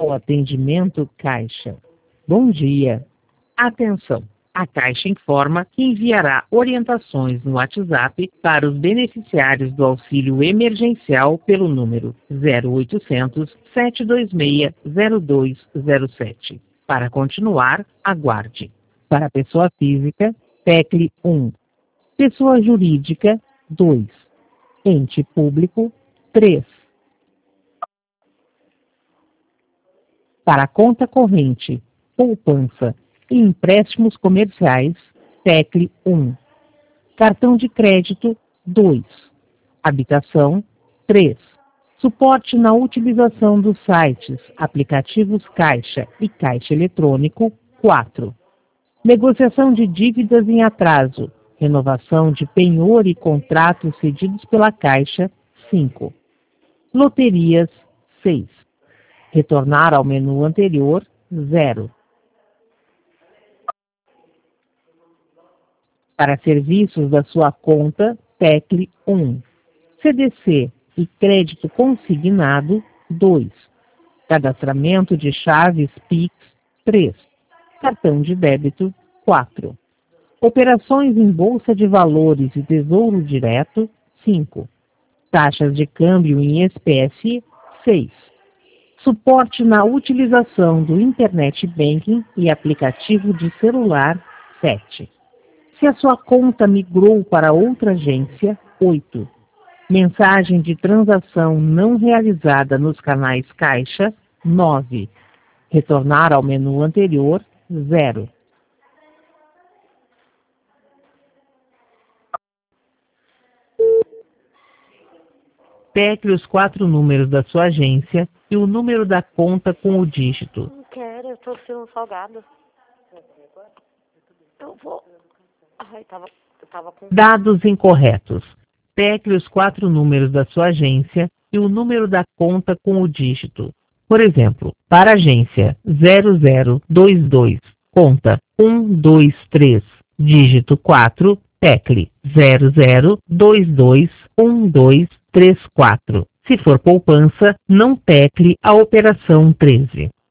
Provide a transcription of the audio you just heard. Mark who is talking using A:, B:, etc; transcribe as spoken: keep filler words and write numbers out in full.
A: O atendimento Caixa. Bom dia. Atenção! A Caixa informa que enviará orientações no WhatsApp para os beneficiários do auxílio emergencial pelo número zero oitocentos, sete dois seis, zero dois zero sete. Para continuar, aguarde. Para pessoa física, tecle um. Pessoa jurídica, dois. Ente público, três. Para conta corrente, poupança e empréstimos comerciais, tecle um. Cartão de crédito, dois. Habitação, três. Suporte na utilização dos sites, aplicativos Caixa e Caixa Eletrônico, quatro. Negociação de dívidas em atraso, renovação de penhor e contratos cedidos pela Caixa, cinco. Loterias, seis. Retornar ao menu anterior, zero. Para serviços da sua conta, tecle um. C D C e crédito consignado, dois. Cadastramento de chaves Pix, três. Cartão de débito, quatro. Operações em Bolsa de Valores e Tesouro Direto, cinco. Taxas de câmbio em espécie, seis. Suporte na utilização do Internet Banking e aplicativo de celular, sete. Se a sua conta migrou para outra agência, oito. Mensagem de transação não realizada nos canais Caixa, nove. Retornar ao menu anterior, zero. Tecle os quatro números da sua agência e o número da conta com o dígito.
B: Não quero, eu tô sendo salgado. Eu vou... Ai, tava, eu tava com...
A: Dados incorretos. Tecle os quatro números da sua agência e o número da conta com o dígito. Por exemplo, para a agência zero zero dois dois, conta um dois três, dígito quatro, tecle zero zero dois dois um dois três quatro. Se for poupança, não tecle a operação treze.